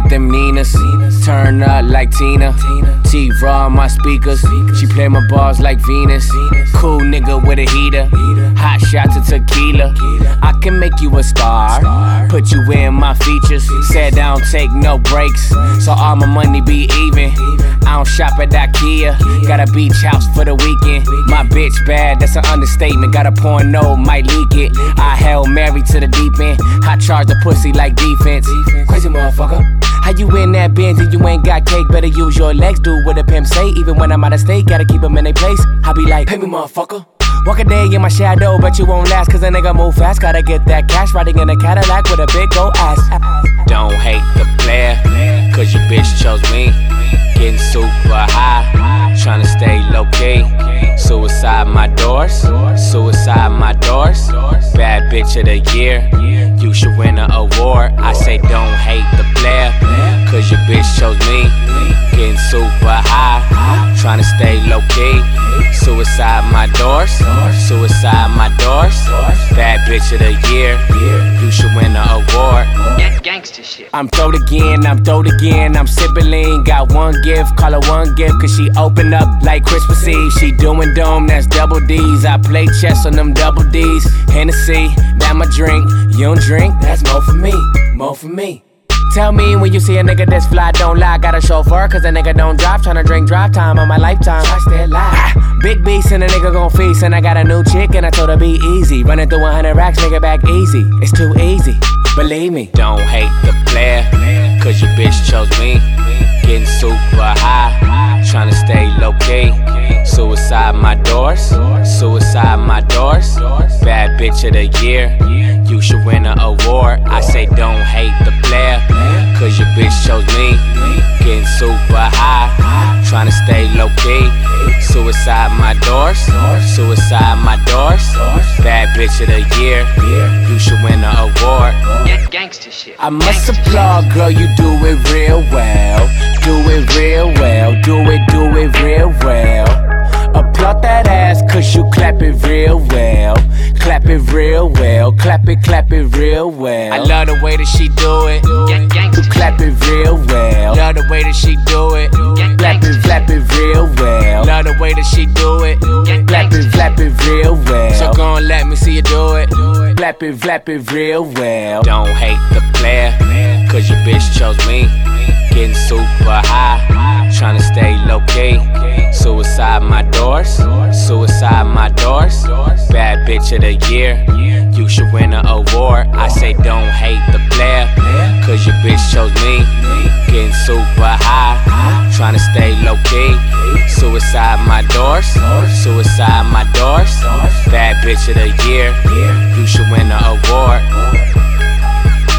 with them Ninas. Turn up like Tina. T-Raw on my speakers. She play my balls like Venus. Cool nigga with a heater. Hot shots of tequila. I can make you a star. Put you in my features. Said I don't take no breaks, so all my money be even. I don't shop at IKEA. Got a beach house for the weekend. My bitch bad, that's an understatement. Got a porno, might leak it. I Hail Mary to the deep end. I charge the pussy like defense. Crazy motherfucker. How you in that Benz and you ain't got cake? Better use your legs, do what a pimp say. Even when I'm out of state, gotta keep them in their place. I be like, pay me motherfucker. Walk a day in my shadow, bet you won't last. Cause a nigga move fast, gotta get that cash. Riding in a Cadillac with a big old ass. Don't hate the player, cause your bitch chose me. Getting super high, tryna stay low key. Suicide my doors, suicide my doors. Bad bitch of the year, you should win an award. I say don't hate the player, cause your bitch chose me. Getting super high, tryna stay low key. Suicide my doors, suicide my doors. Bad bitch of the year, you should win an award. Gangsta shit. I'm throwed again, I'm sipping lean. Got one gift, call her one gift, cause she open up like Christmas Eve. She doing dome, that's double D's. I play chess on them double D's. Hennessy, that my drink. You don't drink, that's more for me, more for me. Tell me when you see a nigga that's fly, don't lie. Got a chauffeur, cause a nigga don't drive. Tryna drink drive time on my lifetime. Trust that lie. Big beast and a nigga gon' feast. And I got a new chick and I told her be easy. Running through 100 racks, nigga back easy. It's too easy, believe me. Don't hate the player, cause your bitch chose me. Getting super high, tryna stay low key. Suicide my doors, suicide my doors. Bad bitch of the year, you should win an award. I say don't hate the player, cause your bitch chose me. Getting super high, tryna stay low key. Suicide my doors, suicide my doors. Bad bitch of the year, you should win an award. Gangsta shit. I must applaud, girl, you do it real well. Do it real well, do it real well. Applaud that ass, cause you clap it real well. Clap it real well, clap it real well. I love the way that she do it. You clap it real well. Love the way that she do it. Flap it real well. Love the way that she do it. Flap it real well. So gon' let me see you do it. Flap it real well. Don't hate the player, cause your bitch chose me. Getting super high, tryna stay low key. Suicide my doors, suicide my doors. Bad bitch of the year, you should win an award. I say don't hate the player, cause your bitch chose me. Getting super high, tryna stay low key. Suicide my doors, suicide my doors. Bad bitch of the year, you should win an award.